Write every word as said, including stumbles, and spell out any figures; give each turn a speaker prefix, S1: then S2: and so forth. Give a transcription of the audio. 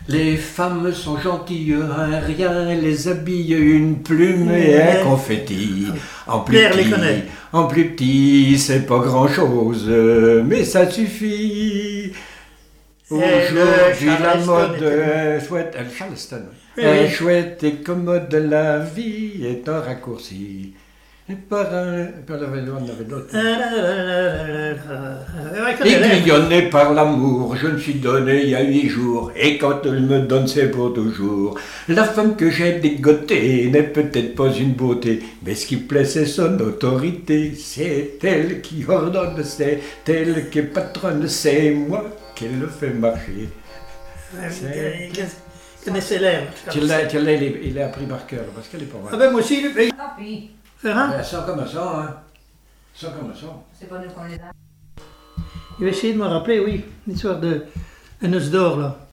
S1: Les femmes sont gentilles, un rien les habille, une plume et un confetti. En plus
S2: Pierre les
S1: petit,
S2: connaît.
S1: en plus petit, c'est pas grand chose, mais ça suffit. Aujourd'hui, la
S2: Charleston
S1: mode
S2: était-
S1: euh, chouette, euh, Charleston,
S2: Oui,
S1: euh,
S2: oui.
S1: chouette et commode, la vie est un raccourci. Et par un, par le vélo, on avait d'autres. Et grillonné par l'amour, je me suis donné il y a huit jours, et quand elle me donne, c'est pour toujours. La femme que j'ai dégotée n'est peut-être pas une beauté, mais ce qui plaît, c'est son autorité. C'est elle qui ordonne, c'est elle qui est patronne, c'est moi qui le fait marcher.
S2: Il connaissait l'air.
S1: Tu l'as, tu l'as, il est- il est appris par cœur, parce qu'elle est pas
S2: Ah
S1: mal.
S2: ben moi aussi, le-
S3: Tant pis,
S2: faire un.
S1: Ben, ça comme ça, hein. Ça comme ça.
S3: c'est pas nous qu'on les a.
S2: Il va essayer de me rappeler, oui, l'histoire de un os d'or là.